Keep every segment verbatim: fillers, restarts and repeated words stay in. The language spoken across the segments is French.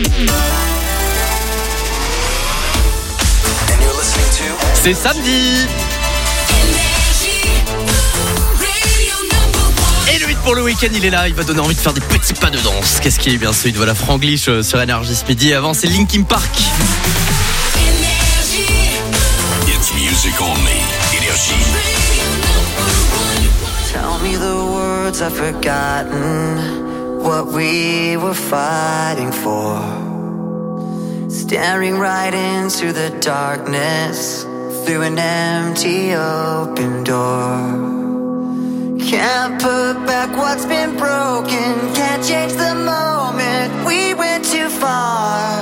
C'est samedi. Et le huit pour le week-end, il est là, il va donner envie de faire des petits pas de danse. Qu'est-ce qui est bien celui de voilà Franglish sur Énergie ce midi. Avant, c'est Linkin Park. It's music only. Énergie. Tell me the words I've forgotten, what we were fighting for. Staring right into the darkness, through an empty open door. Can't put back what's been broken, can't change the moment, we went too far.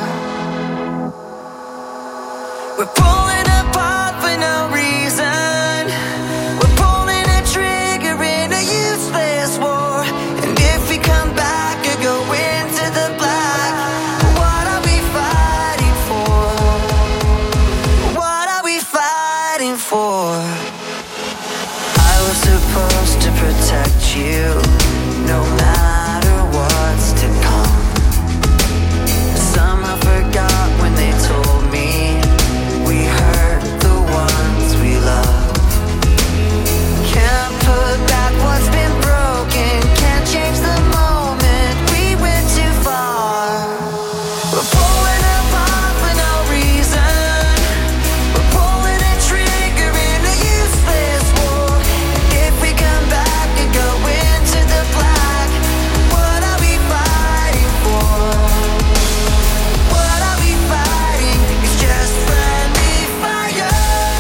We're pulling apart for no reason, we're pulling a trigger in a useless war. And if we come back or go into the black, what are we fighting for? What are we fighting for? I was supposed to protect you, no matter what's to come. Somehow forgot when they told me we hurt the ones we love. Can't put back what's been broken, can't change the moment, we went too far. We're pulling apart for no reason, we're pulling a trigger in a useless war. If we come back and go into the black, what are we fighting for? What are we fighting? It's just friendly fire.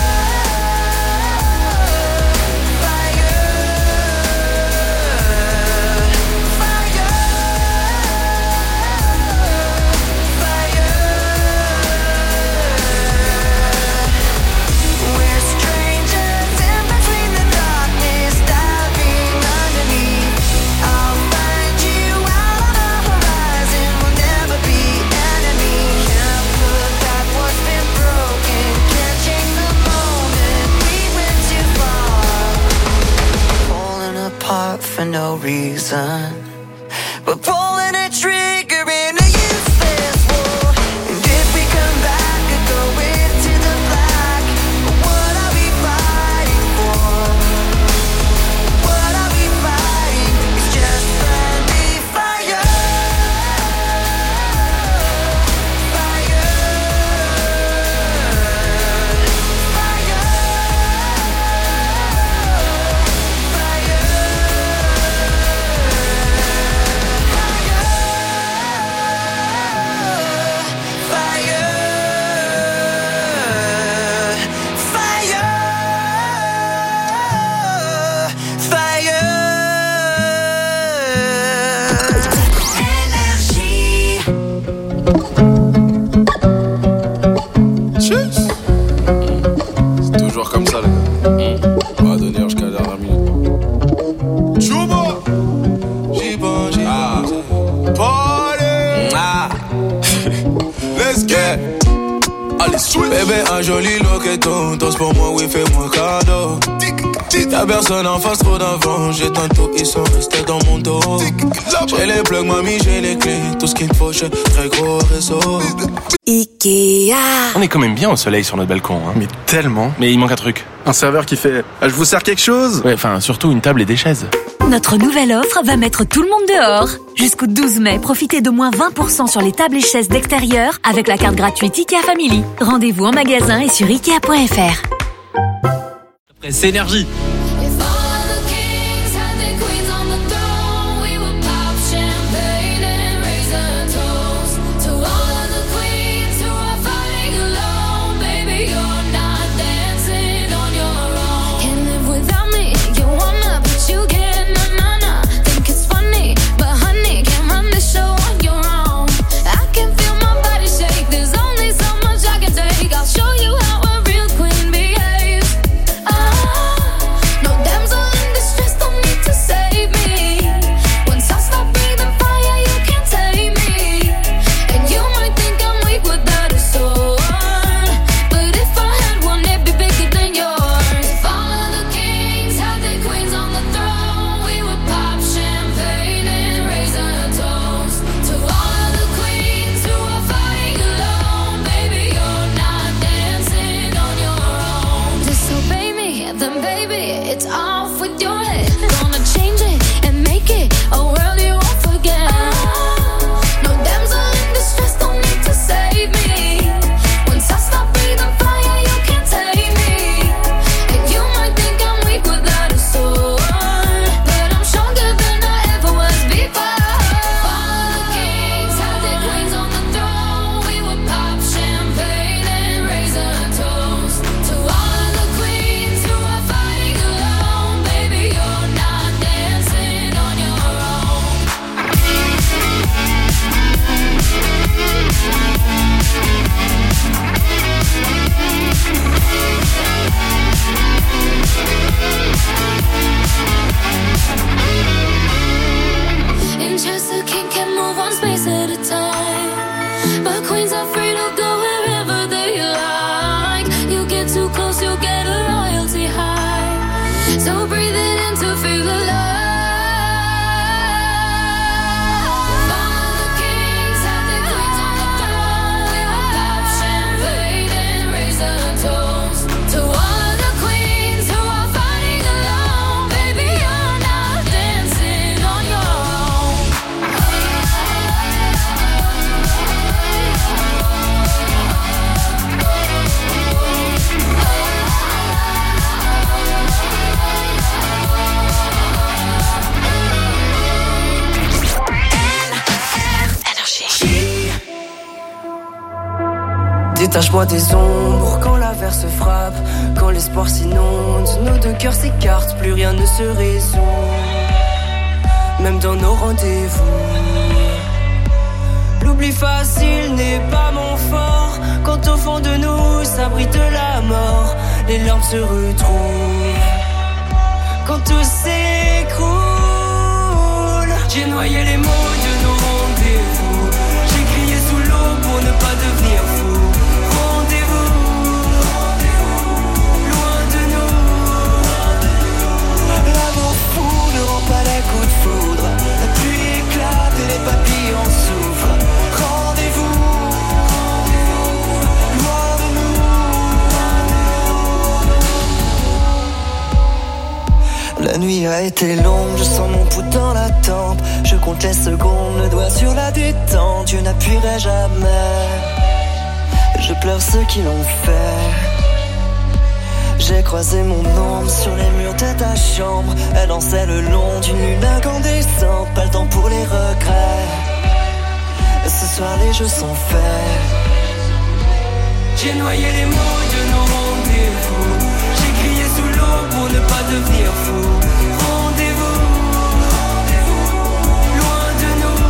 Fire. Fire. Fire. We're strangers in between the darkness, diving underneath. I'll find you out on the horizon, we'll never be enemies. Can't put back what's been broken, can't change the moment, we went too far. Pulling apart for no reason, we're pulling a trigger in a useless war. And if we come back and go into the black, what are we fighting for? What are we fighting? It's just friendly fire. Fire. Fire. C'est toujours comme ça, les gars. On va donner jusqu'à la dernière minute. Chouba! J'y pense, j'y pense. Party! Ah! Let's get! Allez, sweet! Bébé, un joli loqueton. Danse pour moi, oui, fais-moi cadeau. T'as personne en face, trop d'avant. J'ai tantôt, ils sont restés dans mon dos. J'ai les plugs, mamie, j'ai les clés. Tout ce qu'il me faut, j'ai très gros réseau. Ikea. On est quand même bien au soleil sur notre balcon, hein. Mais tellement. Mais il manque un truc. Un serveur qui fait ah, je vous sers quelque chose. Ouais, enfin, surtout une table et des chaises. Notre nouvelle offre va mettre tout le monde dehors. Jusqu'au douze mai, profitez d'au moins vingt pour cent sur les tables et chaises d'extérieur avec la carte gratuite Ikea Family. Rendez-vous en magasin et sur ikea point f r. Après, c'est Énergie. Show you how a real queen behaves. Ah, Détache-moi des ombres quand l'averse frappe, quand l'espoir s'inonde, nos deux cœurs s'écartent, plus rien ne se résout, même dans nos rendez-vous. L'oubli facile n'est pas mon fort, quand au fond de nous s'abrite la mort, les larmes se retrouvent, quand tout s'écroule. J'ai noyé les mots de nos rendez-vous, j'ai crié sous l'eau pour ne pas devenir fou. Pas les coups de foudre, la pluie éclate et les papillons souffrent. Rendez-vous, loin de nous. La nuit a été longue, je sens mon pouls dans la tempe. Je compte les secondes, le doigt sur la détente. Je n'appuierai jamais, je pleure ceux qui l'ont fait. J'ai croisé mon ombre sur les murs de ta chambre. Elle dansait le long d'une lune incandescente. Pas le temps pour les regrets, ce soir les jeux sont faits. J'ai noyé les mots de nos rendez-vous, j'ai crié sous l'eau pour ne pas devenir fou. Rendez-vous, loin de nous.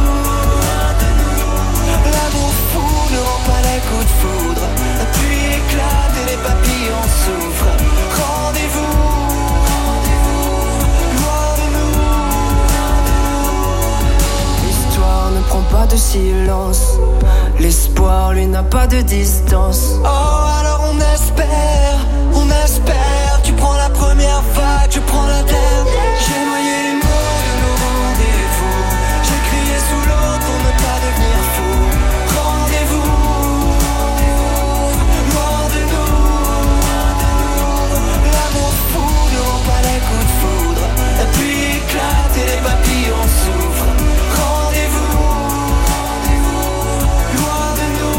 L'amour fou ne rend pas les coups de foudre, la pluie éclate et les papillons souffrent. Rendez-vous, loin de nous. L'histoire ne prend pas de silence, l'espoir lui n'a pas de distance. Oh alors on espère, on espère. Tu prends la première vague, je prends la dernière. J'ai noyé les mots de nos rendez-vous, j'ai crié sous l'eau pour ne pas devenir fou. Rendez-vous, loin de nous. L'amour fou ne rend pas les coups de foudre, la pluie éclate et les papillons souffrent. Rendez-vous, loin de nous.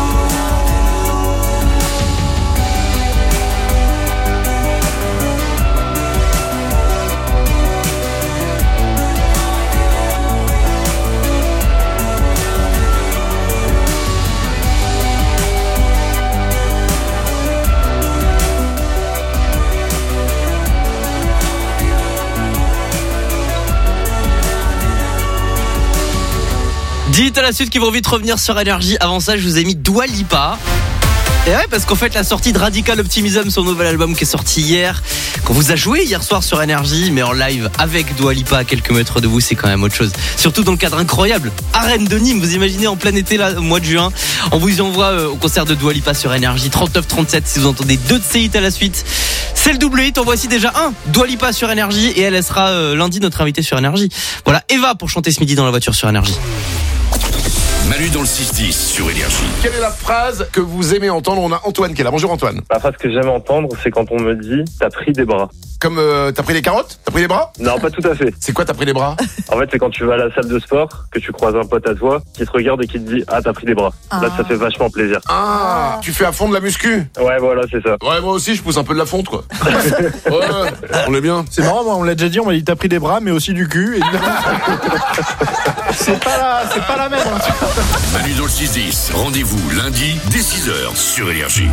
Dites à la suite qu'ils vont vite revenir sur Énergie. Avant ça, je vous ai mis Dua Lipa. Et ouais, parce qu'en fait, la sortie de Radical Optimism, son nouvel album qui est sorti hier, qu'on vous a joué hier soir sur Énergie, mais en live avec Dua Lipa à quelques mètres de vous, c'est quand même autre chose. Surtout dans le cadre incroyable. Arène de Nîmes, vous imaginez en plein été, là, au mois de juin. On vous y envoie euh, au concert de Dua Lipa sur Énergie. trente-neuf trente-sept, si vous entendez deux de ses hits à la suite. C'est le double hit, en voici déjà un. Dua Lipa sur Énergie, et elle, elle sera euh, lundi notre invitée sur Énergie. Voilà, Eva pour chanter ce midi dans la voiture sur Énergie. Manu dans le six dix sur Énergie. Quelle est la phrase que vous aimez entendre? On a Antoine qui est là. Bonjour Antoine. La phrase que j'aime entendre, c'est quand on me dit « t'as pris des bras ». Comme euh, t'as pris les carottes? T'as pris les bras? Non, pas tout à fait. C'est quoi t'as pris les bras? En fait, c'est quand tu vas à la salle de sport, que tu croises un pote à toi, qui te regarde et qui te dit « ah, t'as pris des bras ah. ». Là, ça fait vachement plaisir. Ah, tu fais à fond de la muscu? Ouais, voilà, c'est ça. Ouais, moi aussi, je pousse un peu de la fonte, quoi. Ouais, on est bien. C'est marrant, moi, on l'a déjà dit, on m'a dit t'as pris des bras, mais aussi du cul. Et... c'est pas la, c'est pas la même. Hein. Manu dans le six dix, rendez-vous lundi dès six heures sur Énergie.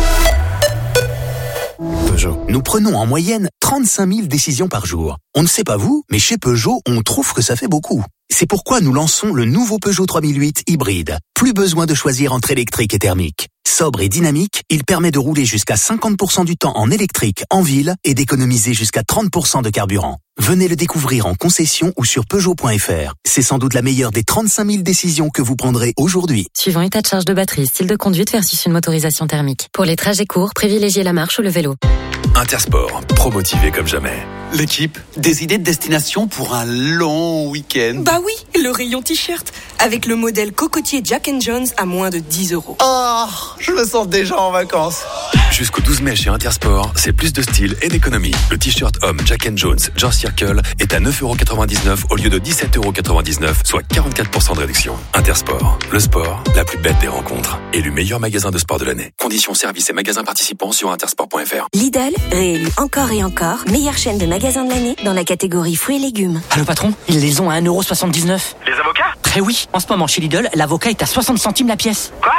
Peugeot. Nous prenons en moyenne trente-cinq mille décisions par jour. On ne sait pas vous, mais chez Peugeot, on trouve que ça fait beaucoup. C'est pourquoi nous lançons le nouveau Peugeot trois mille huit hybride. Plus besoin de choisir entre électrique et thermique. Sobre et dynamique, il permet de rouler jusqu'à cinquante pour cent du temps en électrique en ville et d'économiser jusqu'à trente pour cent de carburant. Venez le découvrir en concession ou sur Peugeot point F R. C'est sans doute la meilleure des trente-cinq mille décisions que vous prendrez aujourd'hui. Suivant état de charge de batterie, style de conduite versus une motorisation thermique. Pour les trajets courts, privilégiez la marche ou le vélo. Intersport, pro-motivé comme jamais. L'équipe, des idées de destination pour un long week-end? Bah oui, le rayon t-shirt, avec le modèle cocotier Jack and Jones à moins de dix euros. Oh, je me sens déjà en vacances. Jusqu'au douze mai chez Intersport, c'est plus de style et d'économie. Le t-shirt homme Jack and Jones George Circle est à neuf euros quatre-vingt-dix-neuf au lieu de dix-sept euros quatre-vingt-dix-neuf, soit quarante-quatre pour cent de réduction. Intersport, le sport, la plus belle des rencontres. Élu meilleur magasin de sport de l'année. Conditions, services et magasins participants sur intersport point F R. Lidl, réélu encore et encore, meilleure chaîne de magasins de l'année dans la catégorie fruits et légumes. Allô patron, ils les ont à un euro soixante-dix-neuf. Les avocats? Très oui, en ce moment chez Lidl, l'avocat est à soixante centimes la pièce. Quoi?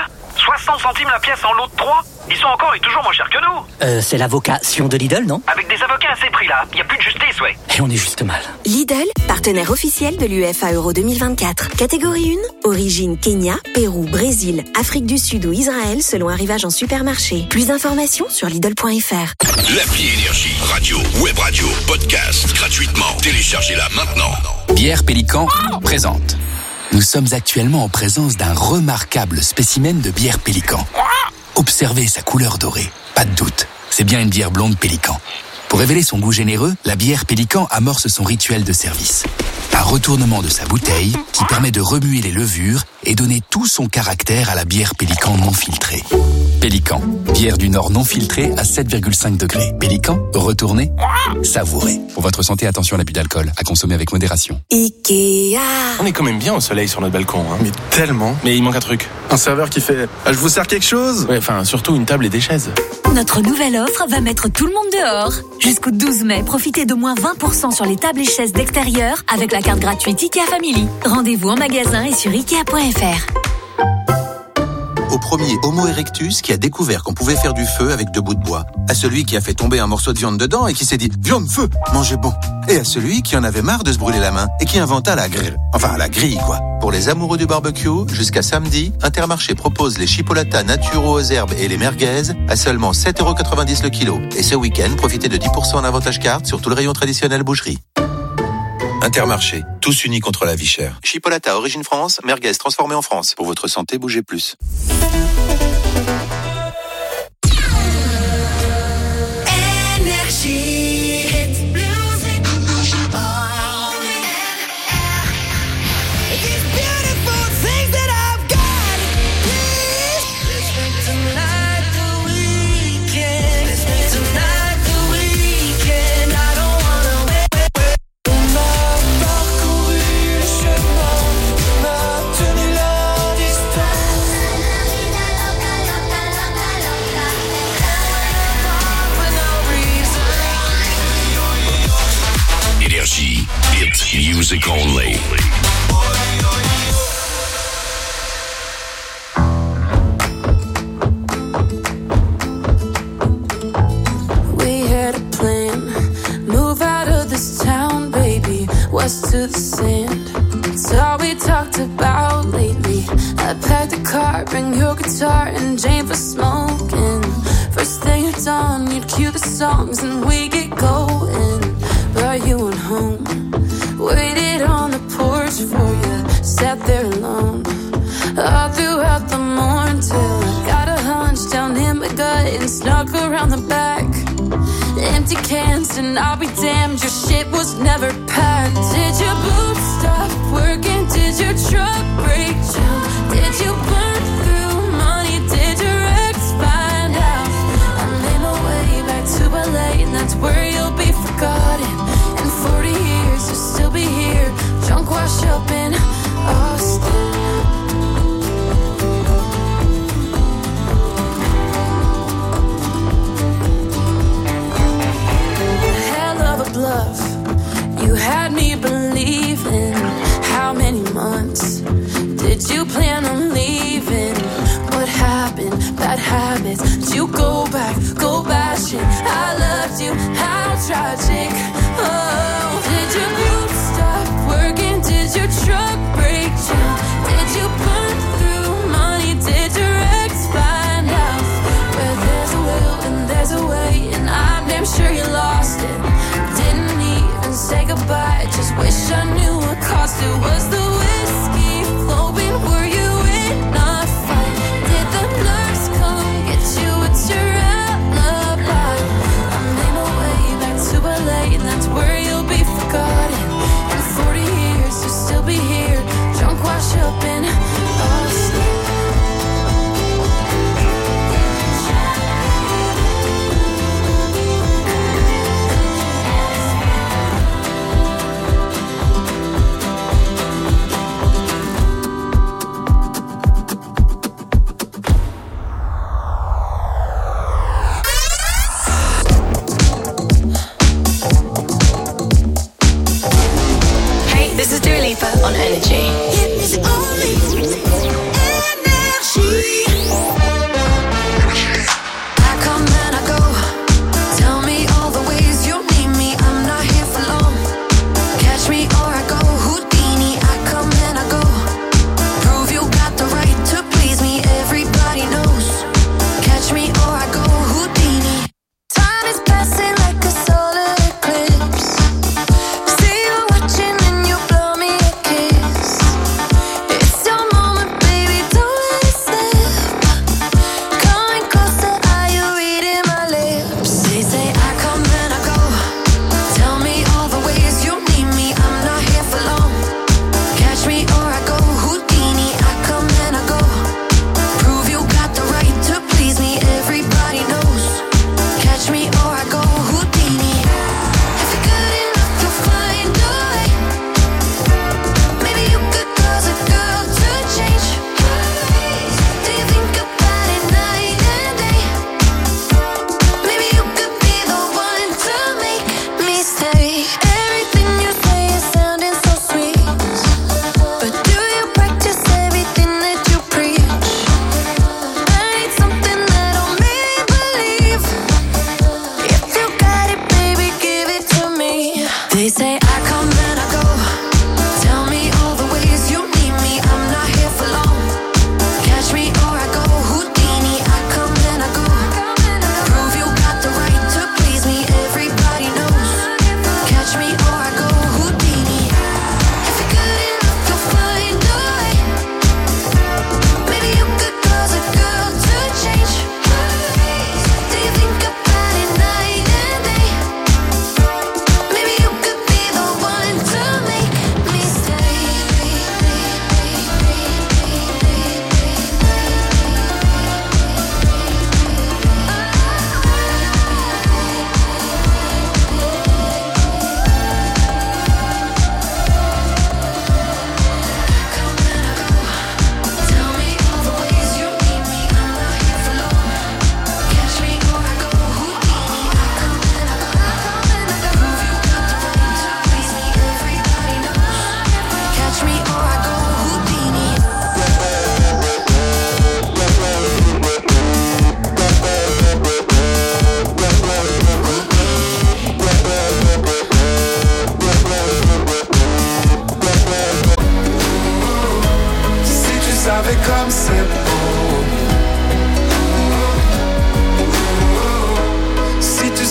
soixante centimes la pièce en lot de trois. Ils sont encore et toujours moins chers que nous. Euh, c'est la vocation de Lidl, non? Avec des avocats à ces prix-là, il n'y a plus de justice, ouais. Et on est juste mal. Lidl, partenaire officiel de l'UEFA Euro deux mille vingt-quatre. Catégorie un, origine Kenya, Pérou, Brésil, Afrique du Sud ou Israël selon arrivage en supermarché. Plus d'informations sur Lidl point F R. L'appli Énergie, radio, web radio, podcast, gratuitement. Téléchargez-la maintenant. Bière Pélican présente. Nous sommes actuellement en présence d'un remarquable spécimen de bière Pélican. Observez sa couleur dorée. Pas de doute, c'est bien une bière blonde Pélican. Pour révéler son goût généreux, la bière Pélican amorce son rituel de service. Un retournement de sa bouteille qui permet de remuer les levures et donner tout son caractère à la bière Pélican non filtrée. Pélican, bière du Nord non filtrée à sept virgule cinq degrés. Pélican, retournez, savourez. Pour votre santé, attention à l'abus d'alcool, à consommer avec modération. Ikea. On est quand même bien au soleil sur notre balcon. Hein. Mais tellement. Mais il manque un truc. Un serveur qui fait ah, je vous sers quelque chose? Ouais, enfin, surtout une table et des chaises. Notre nouvelle offre va mettre tout le monde dehors. Jusqu'au douze mai, profitez de moins vingt pour cent sur les tables et chaises d'extérieur avec la carte gratuite IKEA Family. Rendez-vous en magasin et sur ikea point F R. Au premier Homo erectus qui a découvert qu'on pouvait faire du feu avec deux bouts de bois. À celui qui a fait tomber un morceau de viande dedans et qui s'est dit « Viande, feu, mangez bon !» Et à celui qui en avait marre de se brûler la main et qui inventa la grille. Enfin, la grille, quoi. Pour les amoureux du barbecue, jusqu'à samedi, Intermarché propose les chipolatas naturaux aux herbes et les merguez à seulement sept euros quatre-vingt-dix le kilo. Et ce week-end, profitez de dix pour cent en avantage carte sur tout le rayon traditionnel boucherie. Intermarché, tous unis contre la vie chère. Chipolata origine France, merguez transformée en France. Pour votre santé, bougez plus. Énergie. These beautiful things that I've got. Please, let's make tonight the weekend. Let's make tonight the weekend. I don't wanna wait. On a parcouru le chemin, on a tenu la distance. Énergie, it's music only. We had a plan, move out of this town, baby, west to the sand. It's all we talked about lately. I packed a car, bring your guitar and Jane for smoking. First thing at dawn, you'd cue the songs and we get going. But you went home, waited on the porch for you, sat there alone. All throughout the morning till I got a hunch down in my gut and snuck around the back. Empty cans and I'll be damned, your shit was never packed. Did your boots stop working? Did your truck break down? Did you burn through money? Did your ex find out? I made my way back to L A and that's where you'll be forgotten. In forty years you'll still be here, drunk wash up in Austin. Bluff. You had me believing. How many months did you plan on leaving? What happened? Bad habits. Did you go back? Go bashing. I loved you. How tragic. Oh, did your boots stop working? Did your truck break down? Did you burn through money? Did your ex find out? Where there's a will and there's a way, and I'm damn sure you lost it. Say goodbye, just wish I knew what cost it. Was the whiskey flowing? Were you in a fight? Did the nurse come get you? What's your alibi? I made my way back to L A and that's where you'll be forgotten.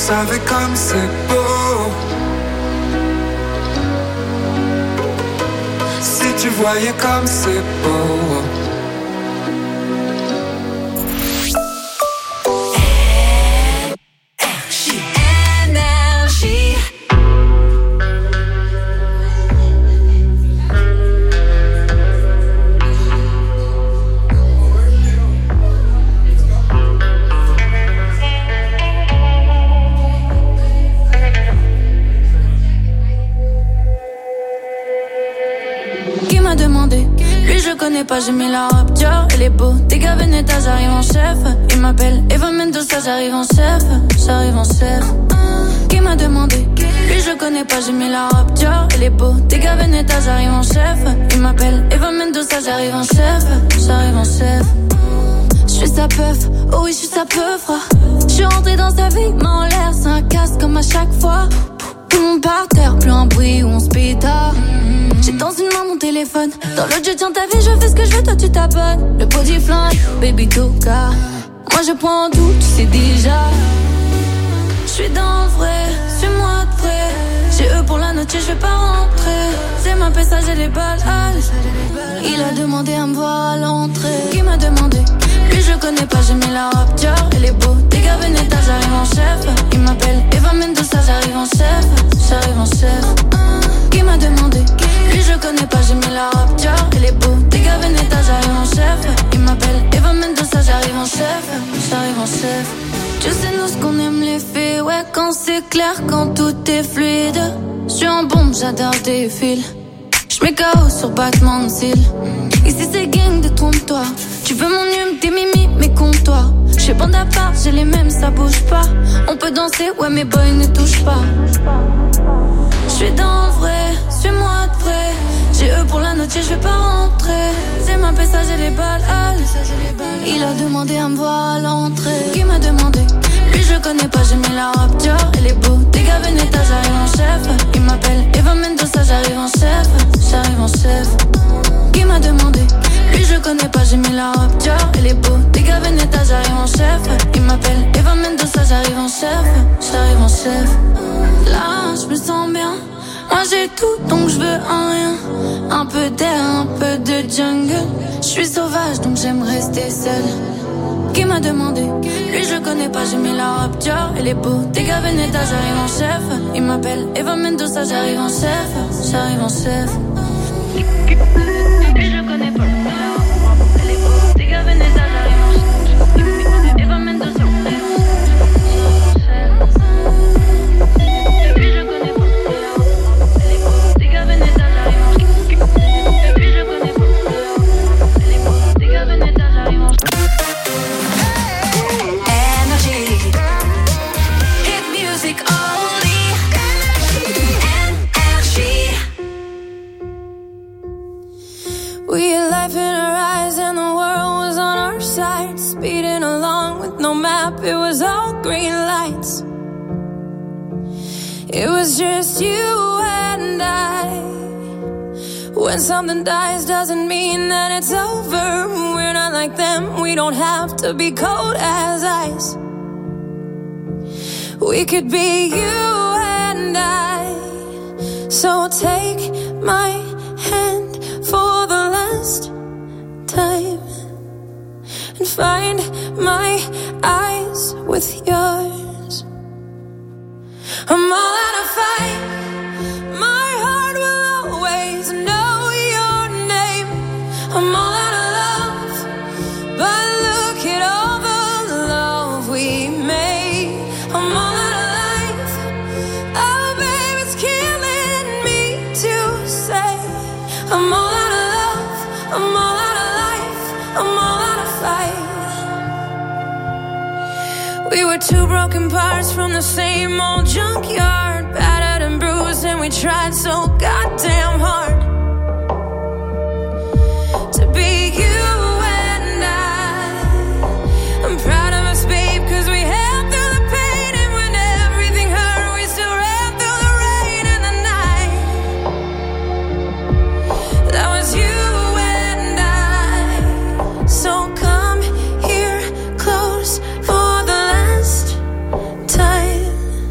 savais comme c'est beau. Si tu voyais comme c'est beau. Pas, j'ai mis la robe Dior, elle est beau. T'es gars Veneta, j'arrive en chef. Il m'appelle Eva Mendoza, j'arrive en chef. J'arrive en chef. Qui m'a demandé? Lui je connais pas, j'ai mis la robe Dior, elle est beau. T'es gars Veneta, j'arrive en chef. Il m'appelle Eva Mendoza, j'arrive en chef. J'arrive en chef. J'suis sa peuf, oh oui j'suis sa peuf. J'suis rentré dans sa vie, mais en l'air c'est un casse comme à chaque fois. Tout le monde par terre, plus un bruit où on se pétard. J'ai dans une main mon téléphone, dans l'autre je tiens ta vie, je fais ce que je veux, toi tu t'abonnes. Le body flingue, baby toka. Moi je prends tout, tu sais déjà. J'suis dans le vrai, suis-moi de près. J'ai eux pour la note, je vais pas rentrer. C'est ma pêche, j'ai les balles. Il a demandé à me voir à l'entrée. Qui m'a demandé? Lui je connais pas, j'ai mis la robe Dior, elle est beau. Des gars Veneta, j'arrive en chef. Il m'appelle Eva Mendoza, j'arrive en chef. J'arrive en chef. Qui m'a demandé? Lui je connais pas, j'ai mis la robe Dior, elle est beau. Des gars Veneta, j'arrive en chef. Il m'appelle Eva Mendoza, j'arrive en chef. J'arrive en chef. Tu sais nous ce qu'on aime les filles, ouais quand c'est clair, quand tout est fluide. J'suis en bombe, j'adore tes fils. J'mets K O sur battement de cils. Ici c'est gang, détrompe-toi. Tu veux mon hume, tes mimi, mais compte-toi. J'fais bande à part, j'ai les mêmes, ça bouge pas. On peut danser, ouais mes boys ne touchent pas. J'suis dans le vrai, suis-moi de près. J'ai eux pour la note, je vais pas rentrer. C'est ma pêche, j'ai les balles. Il a demandé à me voir à l'entrée. Qui m'a demandé? Lui je connais pas, j'ai mis la robe Dior, elle est beau. Des gars Veneta, j'arrive en chef. Il m'appelle Eva Mendoza, j'arrive en chef. J'arrive en chef. Qui m'a demandé? Lui je connais pas, j'ai mis la robe Dior, elle est beau. Des gars Veneta, j'arrive en chef. Il m'appelle Eva Mendoza, j'arrive en chef. J'arrive en chef. Là je me sens bien. Moi j'ai tout donc je veux un rien. Un peu d'air, un peu de jungle. Je suis sauvage donc j'aime rester seule. Qui m'a demandé? Lui je connais pas, j'ai mis la robe Dior, elle est beau. Des gars Veneta, j'arrive en chef. Il m'appelle Eva Mendoza, j'arrive en chef. J'arrive en chef. Lui je connais pas, elle est beau. Des gars Veneta, j'arrive en chef. Eva Mendoza, j'arrive en chef. Lui je connais pas, elle est beau. Des gars Veneta, j'arrive en chef. Lui je connais pas, elle est beau. Des gars Veneta, j'arrive en chef. We had life in our eyes and the world was on our side. Speeding along with no map, it was all green lights. It was just you and I. When something dies doesn't mean that it's over. We're not like them, we don't have to be cold as ice. We could be you and I. So take my hand for the last time and find my eyes with yours. I'm all out of fight. My heart will always know your name. I'm all out of love, but look at all the love we made. I'm all out of life. Oh baby, it's killing me to say I'm all out of love, I'm all out of life, I'm all out of fight. We were two broken parts from the same old junkyard, battered and bruised, and we tried so goddamn hard to be you and I. I'm proud of us, babe, cause we held through the pain, and when everything hurt, we still ran through the rain and the night. That was you and I. So come here close for the last time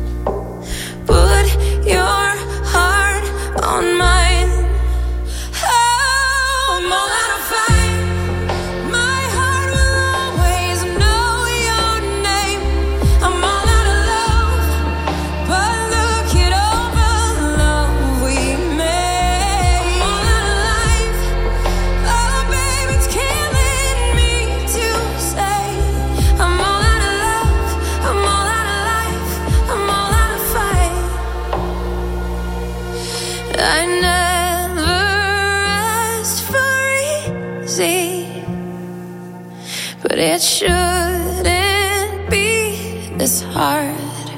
but it shouldn't be this hard.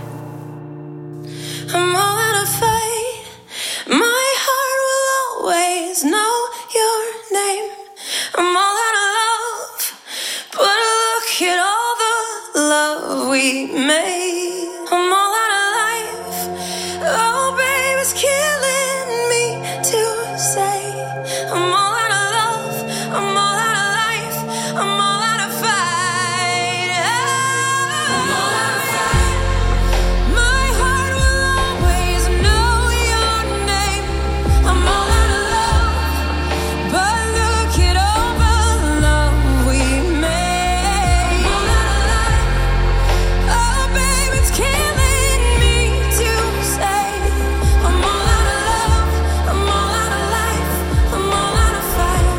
I'm all out of fight. My heart will always know your name. I'm all out of love, but look at all the love we made. I'm all out of life. Oh, babe, it's killing me to say. I'm all out of love. I'm all out of life. I'm all out of fight. I'm all out of fight. My heart will always know your name. I'm all out of love, but look at all the love we made. I'm all out of life. Oh, babe, it's killing me to say. I'm all out of love. I'm all out of life. I'm all out of fight.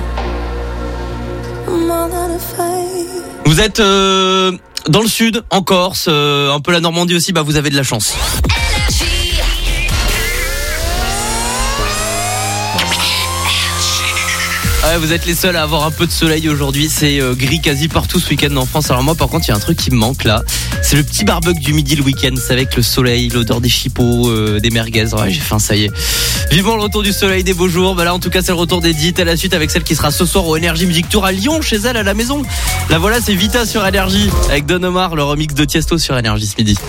I'm all out of fight. Vous êtes euh, dans le sud, en Corse, euh, un peu la Normandie aussi, bah vous avez de la chance. Ouais, vous êtes les seuls à avoir un peu de soleil aujourd'hui. C'est euh, gris quasi partout ce week-end en France. Alors moi, par contre, il y a un truc qui me manque là. C'est le petit barbecue du midi le week-end. C'est avec le soleil, l'odeur des chipots, euh, des merguez. Ouais, j'ai faim, ça y est. Vivons le retour du soleil, des beaux jours. Bah là, en tout cas, c'est le retour d'Edith à la suite avec celle qui sera ce soir au Energy Music Tour à Lyon, chez elle à la maison. La voilà, c'est Vita sur Energy avec Don Omar, le remix de Tiesto sur Energy ce midi.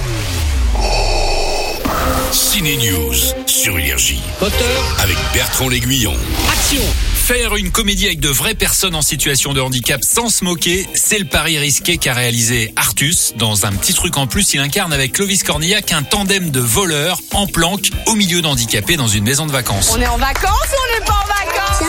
Ciné News sur Énergie. Avec Bertrand L'Aiguillon. Action! Faire une comédie avec de vraies personnes en situation de handicap sans se moquer, c'est le pari risqué qu'a réalisé Artus. Dans un petit truc en plus, il incarne avec Clovis Cornillac un tandem de voleurs en planque au milieu d'handicapés dans une maison de vacances. On est en vacances ou on n'est pas en vacances?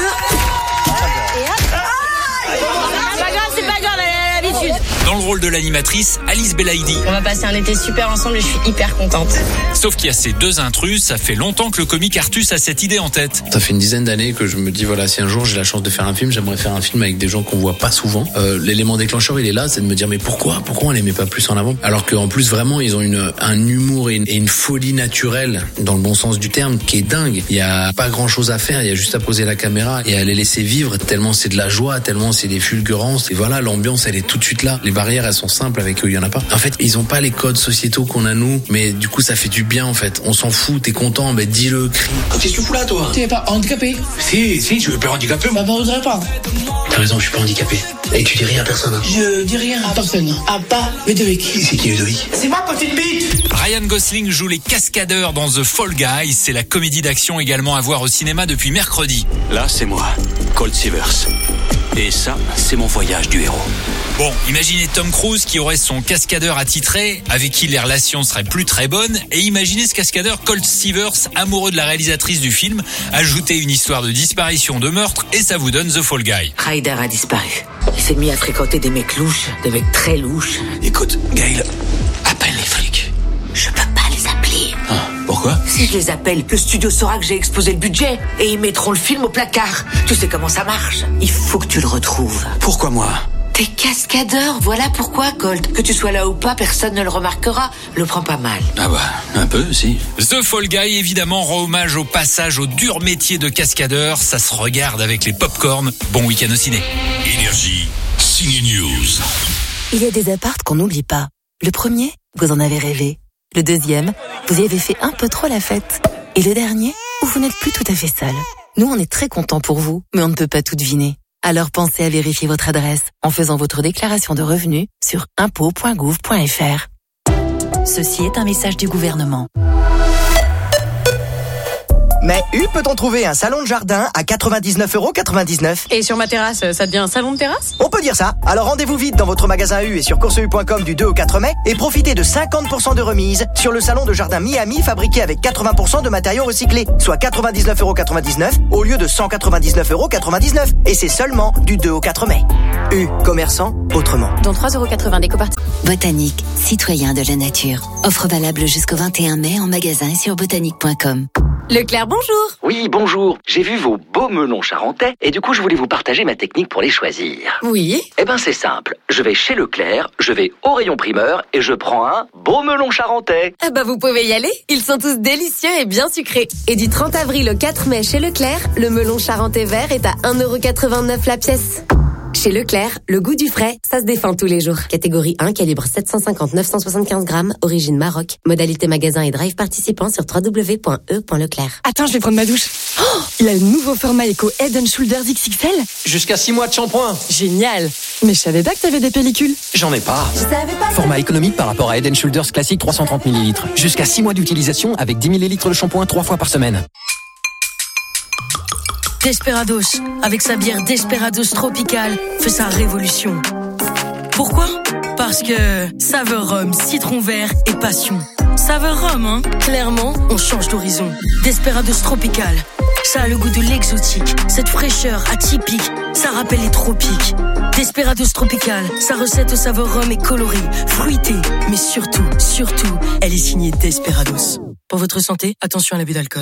C'est pas grave, c'est pas grave, elle a l'habitude. Dans le rôle de l'animatrice, Alice Belaïdi. On va passer un été super ensemble et je suis hyper contente. Sauf qu'il y a ces deux intrus, ça fait longtemps que le comique Artus a cette idée en tête. Ça fait une dizaine d'années que je me dis, voilà, si un jour j'ai la chance de faire un film, j'aimerais faire un film avec des gens qu'on voit pas souvent. Euh, l'élément déclencheur, il est là, c'est de me dire, mais pourquoi Pourquoi on les met pas plus en avant? Alors qu'en plus, vraiment, ils ont une, un humour et une, et une folie naturelle, dans le bon sens du terme, qui est dingue. Il y a pas grand chose à faire, il y a juste à poser la caméra et à les laisser vivre, tellement c'est de la joie, tellement c'est des fulgurances. Et voilà, l'ambiance, elle est tout de suite là. Les barrières, elles sont simples, avec eux, il y en a pas. En fait, ils ont pas les codes sociétaux qu'on a nous, mais du coup, ça fait du bien, en fait. On s'en fout, t'es content, mais dis-le, crie. Qu'est-ce que tu fous là, toi? T'es pas handicapé? Si, si, tu veux pas handicapé, bah, voudrais pas. T'as raison, je suis pas handicapé. Et tu dis rien à personne, hein. Je dis rien à personne. À pas Ludovic. C'est qui Ludovic? C'est ma petite bite. Ryan Gosling joue les cascadeurs dans The Fall Guys. C'est la comédie d'action également à voir au cinéma depuis mercredi. Là, c'est moi, Colt Seavers. Et ça, c'est mon voyage du héros. Bon, imaginez Tom Cruise qui aurait son cascadeur attitré, avec qui les relations seraient plus très bonnes, et imaginez ce cascadeur Colt Seavers, amoureux de la réalisatrice du film, ajoutez une histoire de disparition, de meurtre, et ça vous donne The Fall Guy. Ryder a disparu. Il s'est mis à fréquenter des mecs louches, des mecs très louches. Écoute, Gail, appelle les flics. Je peux pas les appeler. Ah, pourquoi? Si je les appelle, le studio saura que j'ai explosé le budget et ils mettront le film au placard. Tu sais comment ça marche. Il faut que tu le retrouves. Pourquoi moi? T'es cascadeur, voilà pourquoi, Colt. Que tu sois là ou pas, personne ne le remarquera. Le prends pas mal. Ah bah, un peu, si. The Fall Guy, évidemment, rend hommage au passage au dur métier de cascadeur. Ça se regarde avec les pop-corn. Bon week-end au ciné. Énergie, Ciné News. Il y a des apparts qu'on n'oublie pas. Le premier, vous en avez rêvé. Le deuxième, vous y avez fait un peu trop la fête. Et le dernier, où vous n'êtes plus tout à fait seul. Nous, on est très contents pour vous, mais on ne peut pas tout deviner. Alors pensez à vérifier votre adresse en faisant votre déclaration de revenus sur impôts point gouv point f r. Ceci est un message du gouvernement. Mais U peut-on trouver un salon de jardin à quatre-vingt-dix-neuf euros quatre-vingt-dix-neuf? Et sur ma terrasse, ça devient un salon de terrasse? On peut dire ça. Alors rendez-vous vite dans votre magasin U et sur course u point com du deux au quatre mai et profitez de cinquante pour cent de remise sur le salon de jardin Miami fabriqué avec quatre-vingts pour cent de matériaux recyclés, soit quatre-vingt-dix-neuf euros quatre-vingt-dix-neuf au lieu de cent quatre-vingt-dix-neuf euros quatre-vingt-dix-neuf. Et c'est seulement du deux au quatre mai. U, commerçant autrement. Dans trois euros quatre-vingts d'éco-partie. Botanique, citoyen de la nature. Offre valable jusqu'au vingt et un mai en magasin et sur botanique point com. Leclerc, bonjour. Oui, bonjour. J'ai vu vos beaux melons charentais et du coup, je voulais vous partager ma technique pour les choisir. Oui. Eh ben, c'est simple. Je vais chez Leclerc, je vais au rayon primeur et je prends un beau melon charentais. Ah bah, vous pouvez y aller. Ils sont tous délicieux et bien sucrés. Et du trente avril au quatre mai chez Leclerc, le melon charentais vert est à un euro quatre-vingt-neuf la pièce. Chez Leclerc, le goût du frais, ça se défend tous les jours. Catégorie un, calibre sept cent cinquante neuf cent soixante-quinze grammes, origine Maroc. Modalité magasin et drive participant sur w w w point e point leclerc. Attends, je vais prendre ma douche. Oh, il a le nouveau format Eco Head and Shoulders X X L. Jusqu'à six mois de shampoing. Génial. Mais je savais pas que t'avais des pellicules. J'en ai pas. Je savais pas. Format économique par rapport à Head and Shoulders classique trois cent trente millilitres. Jusqu'à six mois d'utilisation avec dix millilitres de shampoing trois fois par semaine. Desperados, avec sa bière Desperados Tropical, fait sa révolution. Pourquoi ? Parce que saveur rhum, citron vert et passion. Saveur rhum, hein ? Clairement, on change d'horizon. Desperados Tropical, ça a le goût de l'exotique. Cette fraîcheur atypique, ça rappelle les tropiques. Desperados Tropical, sa recette au saveur rhum est colorée, fruitée, mais surtout, surtout, elle est signée Desperados. Pour votre santé, attention à l'abus d'alcool.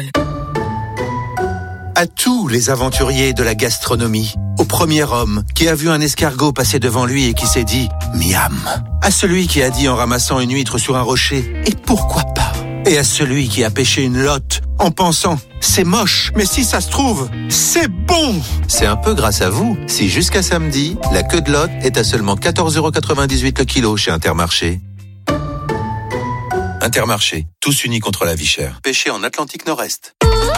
À tous les aventuriers de la gastronomie, au premier homme qui a vu un escargot passer devant lui et qui s'est dit « miam », à celui qui a dit en ramassant une huître sur un rocher « et pourquoi pas », et à celui qui a pêché une lotte en pensant « c'est moche, mais si ça se trouve, c'est bon ». C'est un peu grâce à vous si jusqu'à samedi, la queue de lotte est à seulement quatorze euros quatre-vingt-dix-huit le kilo chez Intermarché. Intermarché, tous unis contre la vie chère. Pêché en Atlantique Nord-Est.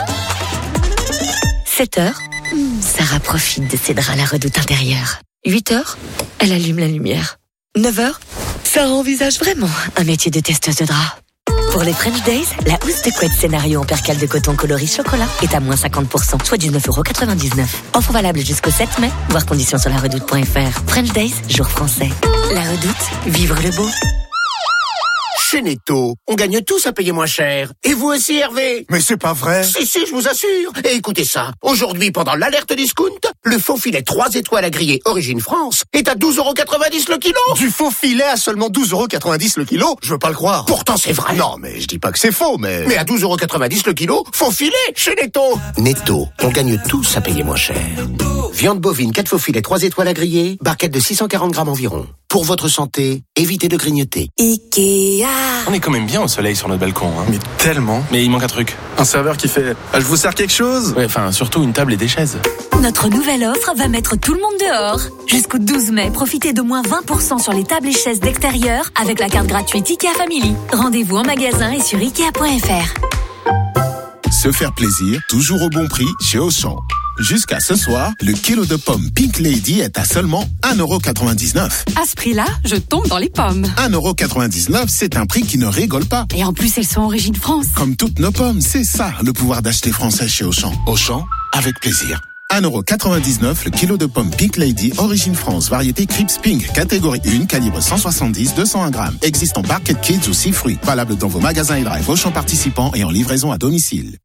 sept heures, Sarah profite de ses draps à la redoute intérieure. huit heures, elle allume la lumière. neuf heures, Sarah envisage vraiment un métier de testeuse de draps. Pour les French Days, la housse de couette scénario en percale de coton coloris chocolat est à moins cinquante pour cent, soit dix-neuf euros quatre-vingt-dix-neuf. Offre valable jusqu'au sept mai, voir conditions sur la redoute point f r. French Days, jour français. La redoute, vivre le beau. Chez Netto, on gagne tous à payer moins cher. Et vous aussi, Hervé? Mais c'est pas vrai. Si, si, je vous assure. Et écoutez ça. Aujourd'hui, pendant l'alerte discount, le faux filet trois étoiles à griller Origine France est à douze euros quatre-vingt-dix le kilo. Du faux filet à seulement douze euros quatre-vingt-dix le kilo? Je veux pas le croire. Pourtant, c'est vrai. Non, mais je dis pas que c'est faux, mais... Mais à douze euros quatre-vingt-dix le kilo, faux filet chez Netto. Netto, on gagne tous à payer moins cher. Viande bovine, quatre faux filets, trois étoiles à griller, barquette de six cent quarante grammes environ. Pour votre santé, évitez de grignoter. Ikea. On est quand même bien au soleil sur notre balcon. Hein. Mais tellement. Mais il manque un truc. Un serveur qui fait ah, « je vous sers quelque chose ?» Ouais, enfin, surtout une table et des chaises. Notre nouvelle offre va mettre tout le monde dehors. Jusqu'au douze mai, profitez d'au moins vingt pour cent sur les tables et chaises d'extérieur avec la carte gratuite IKEA Family. Rendez-vous en magasin et sur ikea point f r. Se faire plaisir, toujours au bon prix chez Auchan. Jusqu'à ce soir, le kilo de pommes Pink Lady est à seulement un euro quatre-vingt-dix-neuf. À ce prix-là, je tombe dans les pommes. un euro quatre-vingt-dix-neuf, c'est un prix qui ne rigole pas. Et en plus, elles sont Origine France. Comme toutes nos pommes, c'est ça le pouvoir d'acheter français chez Auchan. Auchan, avec plaisir. un euro quatre-vingt-dix-neuf le kilo de pommes Pink Lady, Origine France, variété Crips Pink, catégorie un, calibre cent soixante-dix, deux cent un grammes. Existe en Barquet Kids ou six fruits. Valable dans vos magasins et drive Auchan participants et en livraison à domicile.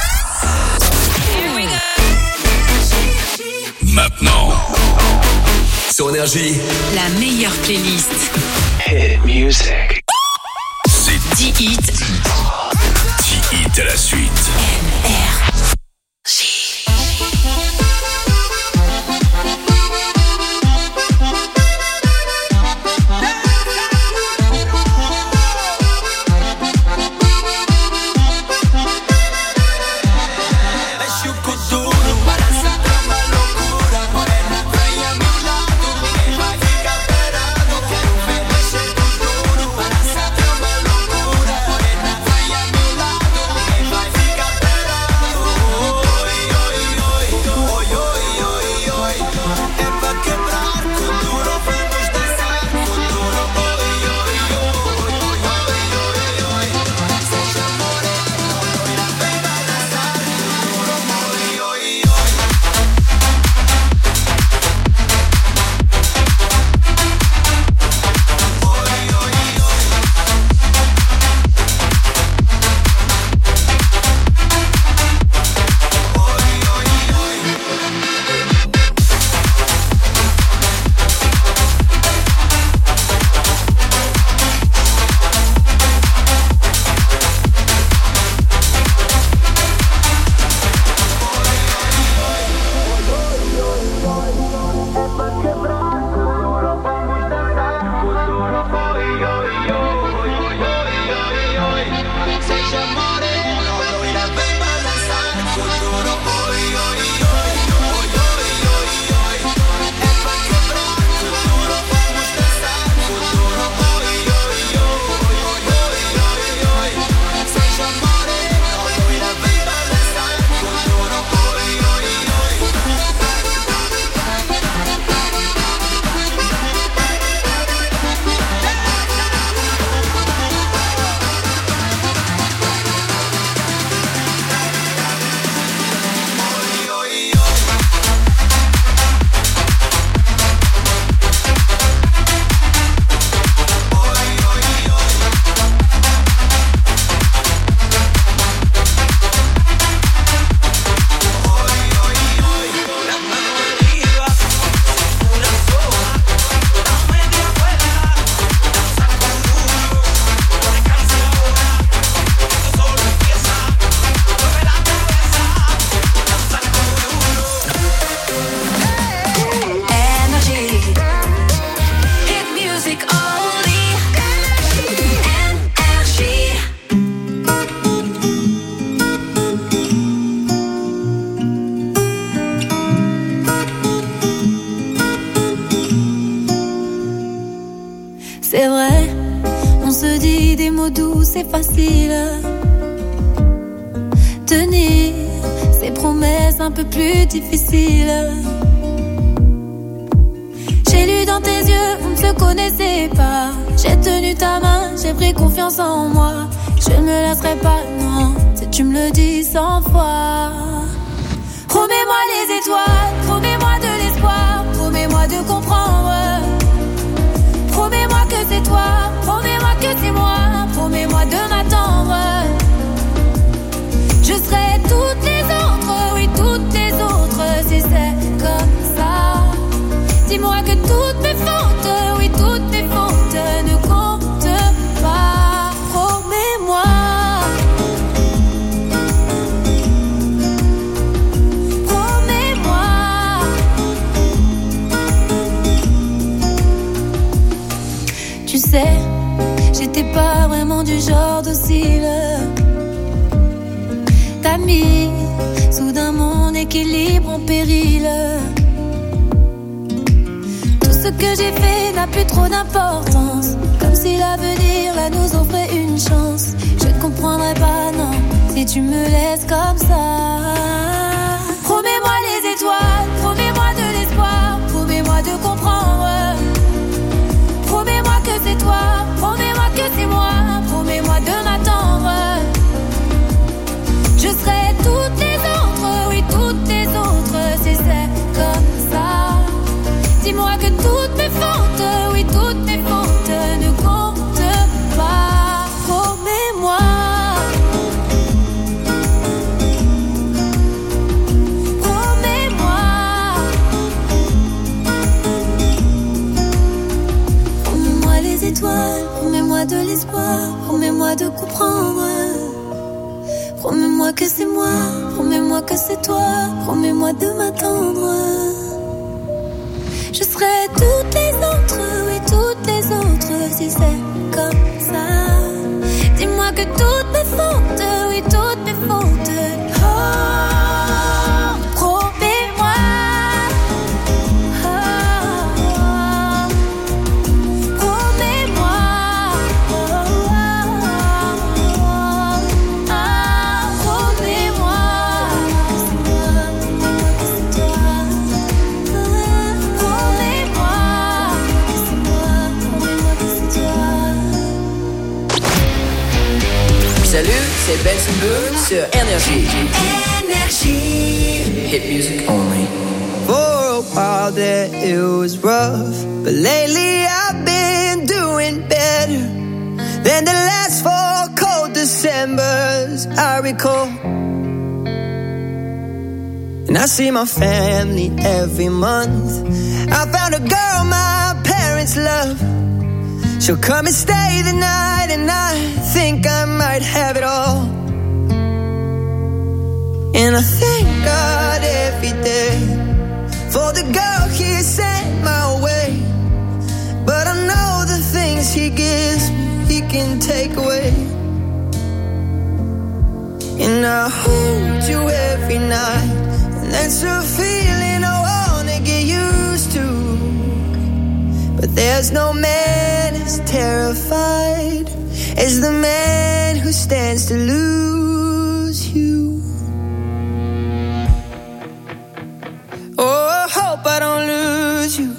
Maintenant, sur Énergie, La meilleure playlist. Hit Music. C'est dix hits. dix hits à la suite. Vai ficar C'est vrai, on se dit des mots doux, c'est facile. Tenir ces promesses un peu plus difficiles. J'ai lu dans tes yeux, on ne se connaissait pas. J'ai tenu ta main, j'ai pris confiance en moi. Je ne me lasserai pas, non, si tu me le dis cent fois. Promets-moi les étoiles, promets-moi de l'espoir, promets-moi de comprendre. Promets-moi que c'est toi, promets-moi que c'est moi, promets-moi de m'attendre. Je serai toutes les autres, oui toutes les autres, si c'est comme ça. Dis-moi que toutes mes fautes, oui toutes mes fautes ne comptent pas. Promets-moi. Promets-moi. Tu sais, j'étais pas vraiment du genre docile. T'as mis soudain mon équilibre en péril. Tout ce que j'ai fait n'a plus trop d'importance. Comme si l'avenir là nous offrait une chance. Je ne comprendrai pas, non, si tu me laisses comme ça. Promets-moi les étoiles, promets-moi de l'espoir, promets-moi de comprendre. Promets-moi que c'est toi, promets-moi que c'est moi, promets-moi de m'attendre. Je serai toutes les autres, oui toutes les autres, si c'est comme ça. Dis-moi que toutes mes fautes, oui toutes mes fautes ne comptent pas. Promets-moi. Promets-moi. Promets-moi les étoiles, promets-moi de l'espoir, promets-moi de comprendre. Promets-moi que c'est moi, promets-moi que c'est toi, promets-moi de m'attendre. Je serai toutes les autres, oui toutes les autres, si c'est comme ça. Dis-moi que toutes mes fautes, oui toutes mes fautes. Oh, promets-moi. Oh, promets-moi. Salut, c'est Benson Boone sur Énergie. Énergie. Hit music only. For a while there it was rough, but lately I've been doing better than the last four cold Decembers I recall. And I see my family every month. I found a girl my parents love. She'll come and stay the night, and I think I might have it all. And I thank God every day for the girl He sent my way. But I know the things He gives me, He can take away. And I hold you every night, and that's a feeling I wanna get used to. But there's no man as terrified as the man who stands to lose you. Oh, I hope I don't lose you.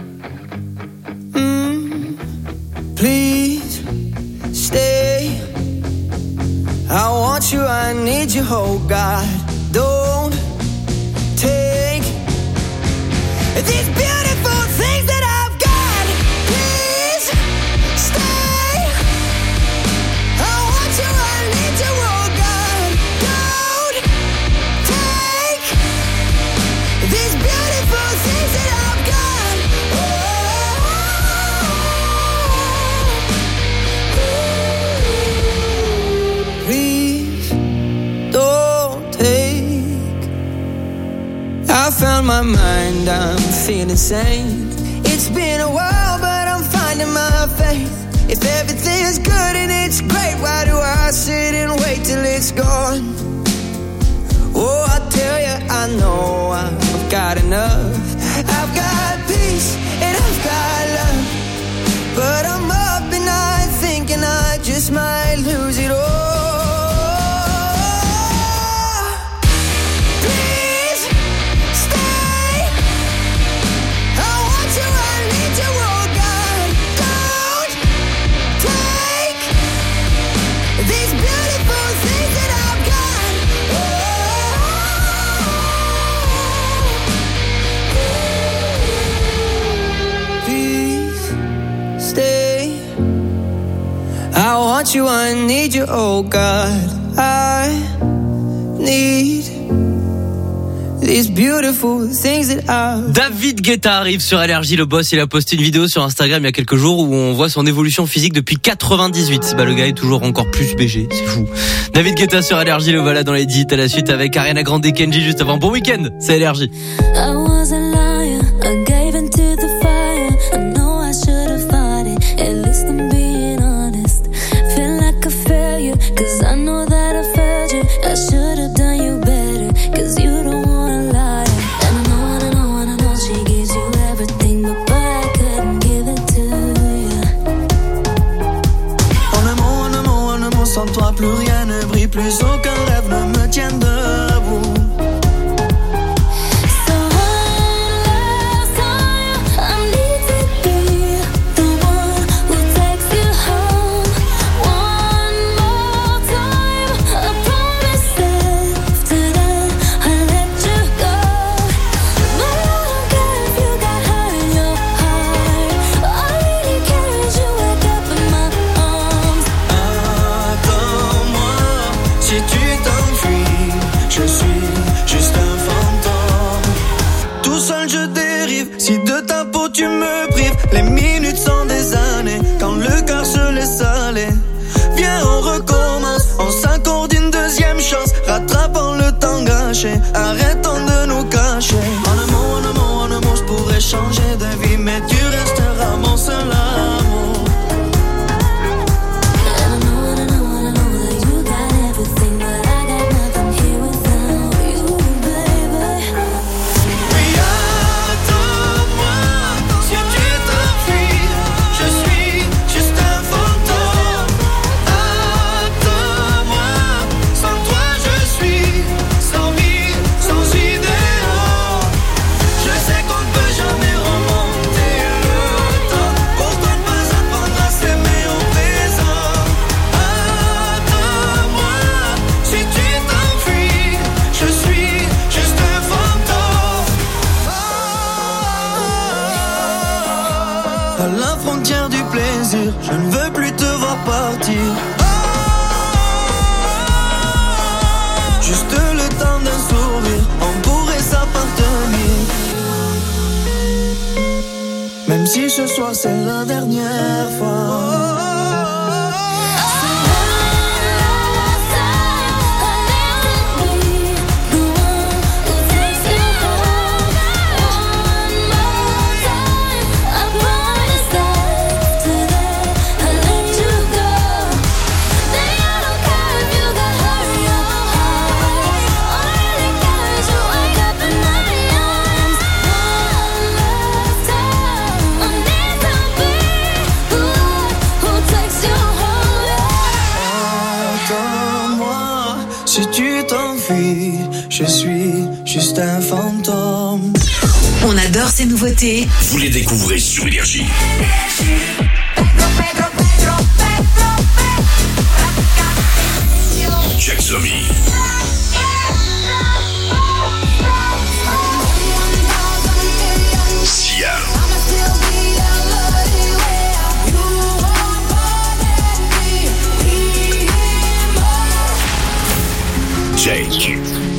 Mm, please stay. I want you, I need you, oh God. Don't take these beautiful things that I've got. Please stay. I want you, I need you, oh God. Don't take these beautiful things that I've got. Oh, please don't take. I found my mind, I'm feeling sane. It's been a while, but I'm finding my faith. If everything's good and it's great, why do I sit and wait till it's gone? Oh, I tell you, I know I've got enough. I've got peace and I've got love, but I'm up stay. I want you, I need you, oh God. I need these beautiful things that I... David Guetta arrive sur Énergie, le boss. Il a posté une vidéo sur Instagram il y a quelques jours où on voit son évolution physique depuis quatre-vingt-dix-huit. Bah, le gars est toujours encore plus B G, c'est fou. David Guetta sur Énergie, le voilà dans les dix. À la suite avec Ariana Grande et Kenji juste avant. Bon week-end, c'est Énergie. I was a liar, I gave into the fire. I know I should have fought it, at least I'm being honest. Feel like a failure, cause I know that I failed you. I should have done you better, cause you don't wanna lie. And I know, and I know, and I know she gives you everything, but boy, I couldn't give it to you. En un mot, en un mot, en un mot, sans toi plus rien ne brille, plus aucun rêve ne me tient debout. Si de ta peau tu me prives, les minutes sont des années. Quand le cœur se laisse aller, viens on recommence. On s'accorde une deuxième chance, rattrapant le temps gâché. Arrêtons de nous cacher. En un mot, en un mot, en un mot, je pourrais changer de vie, mais tu resteras mon seul amour. Je ne veux plus te voir partir. Juste le temps d'un sourire, on pourrait s'appartenir. Même si ce soir c'est la dernière fois. Je suis juste un fantôme. On adore ces nouveautés. Vous les découvrez sur Énergie. Jack Zombie. Sia. Jake.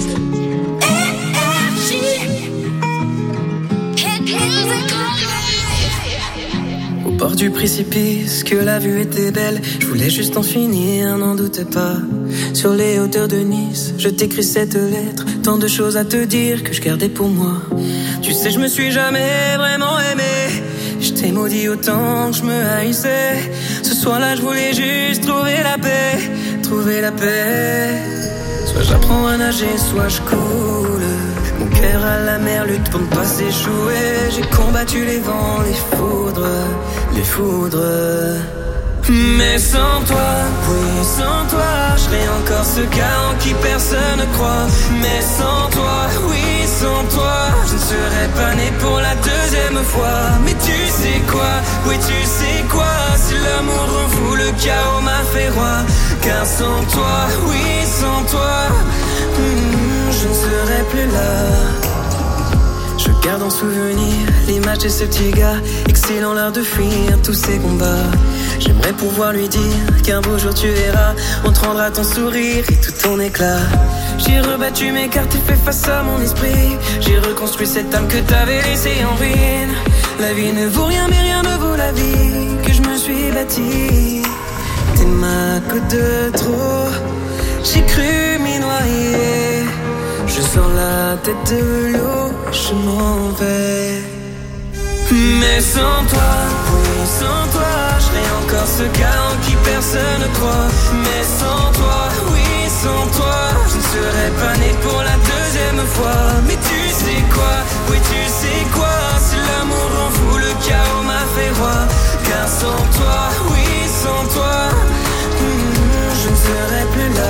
Au bord du précipice, que la vue était belle. Je voulais juste en finir, n'en doute pas. Sur les hauteurs de Nice, je t'écris cette lettre. Tant de choses à te dire que je gardais pour moi. Tu sais, je me suis jamais vraiment aimé. Je t'ai maudit autant que je me haïssais. Ce soir-là, je voulais juste trouver la paix. Trouver la paix. Soit j'apprends à nager, soit je coule. Mon cœur à la mer lutte pour ne pas s'échouer. J'ai combattu les vents, les foudres, les foudres. Mais sans toi, oui, sans toi, je serais encore ce gars en qui personne ne croit. Mais sans toi, oui, sans toi, je ne serais pas né pour la deuxième fois. Mais tu sais quoi, oui, tu sais quoi, si l'amour rend fou, le chaos m'a fait roi. Car sans toi, oui, sans toi, hmm, je ne serais plus là. Je garde en souvenir l'image de ce petit gars, excellant l'art de fuir tous ses combats. J'aimerais pouvoir lui dire qu'un beau jour tu verras, on te rendra ton sourire et tout ton éclat. J'ai rebattu mes cartes et fait face à mon esprit. J'ai reconstruit cette âme que t'avais laissée en ruine. La vie ne vaut rien mais rien ne vaut la vie que je me suis bâtie. T'es ma côte de trop, j'ai cru m'y noyer. Je sors la tête de l'eau, je m'en vais. Mais sans toi, oui sans toi, je serai encore ce gars en qui personne ne croit. Mais sans toi, oui sans toi, je ne serais pas né pour la deuxième fois. Mais tu sais quoi, oui tu sais quoi, si l'amour en fou, le chaos m'a fait roi. Car sans toi, oui sans toi, hmm, je ne serais plus là.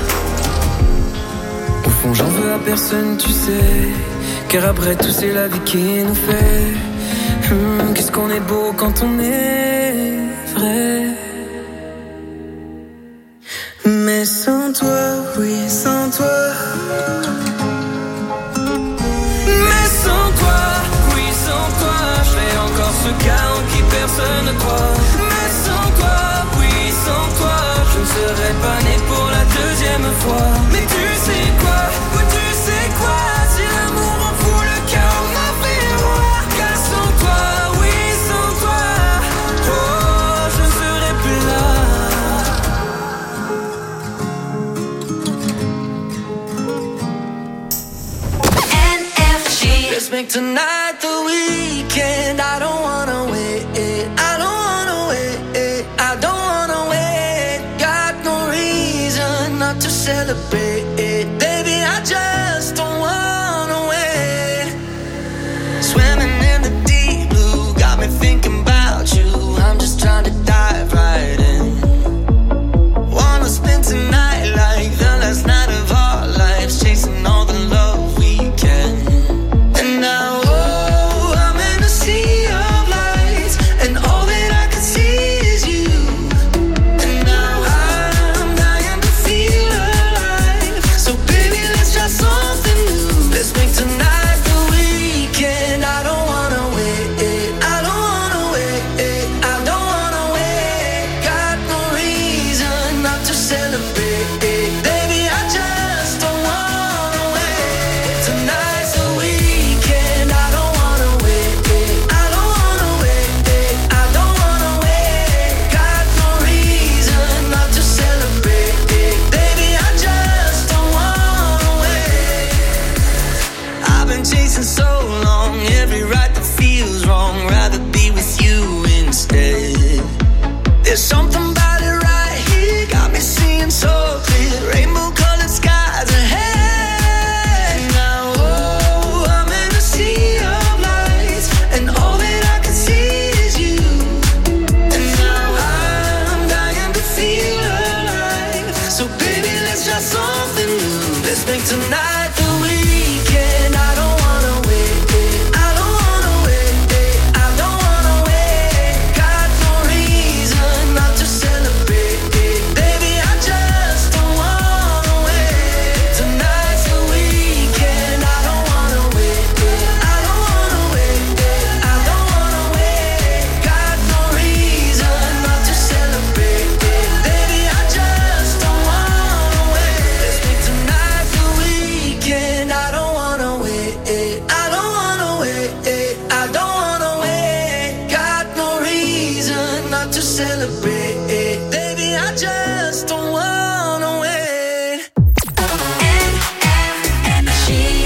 Au fond j'en veux à personne tu sais, car après tout c'est la vie qui nous fait. Hum, qu'est-ce qu'on est beau quand on est vrai. Mais sans toi, oui sans toi. Mais sans toi, oui sans toi, je serai encore ce gars en qui personne ne croit. Mais sans toi, oui sans toi, je ne serais pas né pour la deuxième fois. Mais tu sais quoi, oui tu sais quoi, si l'amour en fout le chaos m'a fait roi. Car sans toi, oui sans toi, oh je ne serais plus là. N F G. Let's make tonight the weekend. I don't wanna wait, I don't wanna wait, I don't wanna wait. Got no reason not to celebrate, baby I just don't wanna wait. Swimming in the deep blue, got me thinking about you. I'm just trying to dive right in. Wanna spend tonight like the last night of our lives, chasing all the love we can. And now, oh, I'm in a sea of lights, and all that I can see is you. And now I'm dying to feel alive. So baby, let's try something new. Let's make tonight the weekend. I don't wanna wait, I don't wanna wait, I don't wanna wait. Got no reason not to celebrate, baby I just don't wanna wait. Tonight's the weekend. I don't wanna wait, I don't wanna wait, I don't wanna wait. Got no reason not to celebrate, baby I just don't wanna wait. I've been chasing so long, every right that feels wrong, rather be with you instead. There's something about it right here, got me seeing so clear, rainbow colored skies ahead. Now, oh, I'm in a sea of lights, and all that I can see is you. And now I'm dying to feel alive. So baby, let's try something new. Let's make tonight the weekend. I don't wanna wait, I don't wanna wait, I don't wanna wait. Got no reason not to celebrate, baby I just don't wanna wait. Tonight's the weekend. I don't wanna wait, I don't wanna wait, I don't wanna wait. Got no reason not to celebrate, baby I just don't wanna wait. Let's make tonight the weekend. I don't wanna wait, I don't wanna wait, I don't wanna wait. Got no reason not to celebrate, baby I just don't wanna wait. N F G.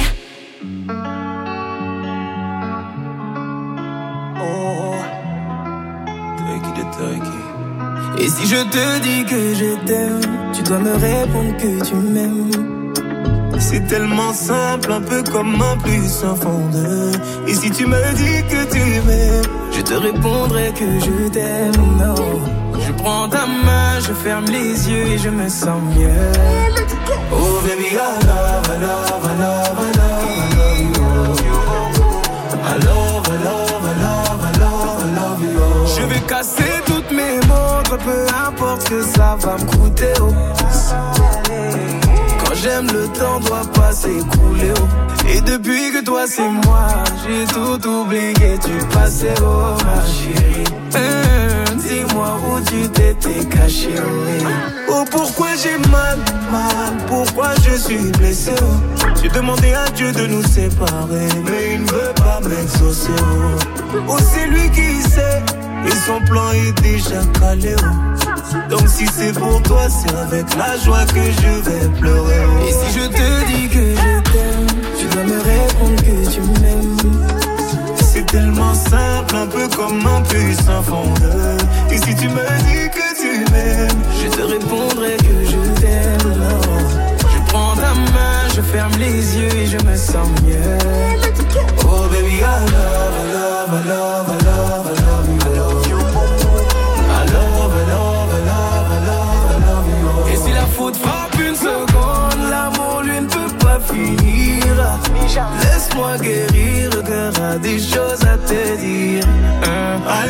Oh, Turkey de Turkey. Et si je te dis que je t'aime, tu dois me répondre que tu m'aimes. C'est tellement simple, un peu comme un plus un fond de. Et si tu me dis que tu m'aimes, je te répondrai que je t'aime. Non, je prends ta main, je ferme les yeux et je me sens mieux. Oh baby, I love, I love, I love, I love, I love you. I love, I love, I love, I love, I love you. Je vais casser toutes mes montres, peu importe ce que ça va me coûter. Oh. Quand j'aime, le temps doit pas s'écouler. Oh. Et depuis que toi c'est moi, j'ai tout oublié, tu passais, oh ma chérie. Hum, dis-moi où tu t'étais caché, oh. Oh, pourquoi j'ai mal, mal, pourquoi je suis blessé, oh. J'ai demandé à Dieu de nous séparer, mais il ne veut pas m'exaucer, oh. Oh, c'est lui qui sait, et son plan est déjà calé, oh. Donc si c'est pour toi, c'est avec la joie que je vais pleurer, oh. Et si je te dis que je t'aime, tu dois me répondre que tu m'aimes. C'est tellement simple, un peu comme un puissant fondeur. Et si tu me dis que tu m'aimes, je te répondrai que je t'aime. Je prends ta main, je ferme les yeux et je me sens mieux. Oh baby, I love, I love, I love, I love, I love you, I love you. I love, I love, I love, I love, I love you. Et si la faute frappe une seconde, l'amour lui ne peut pas finir. Laisse-moi guérir, le cœur a des choses à te dire.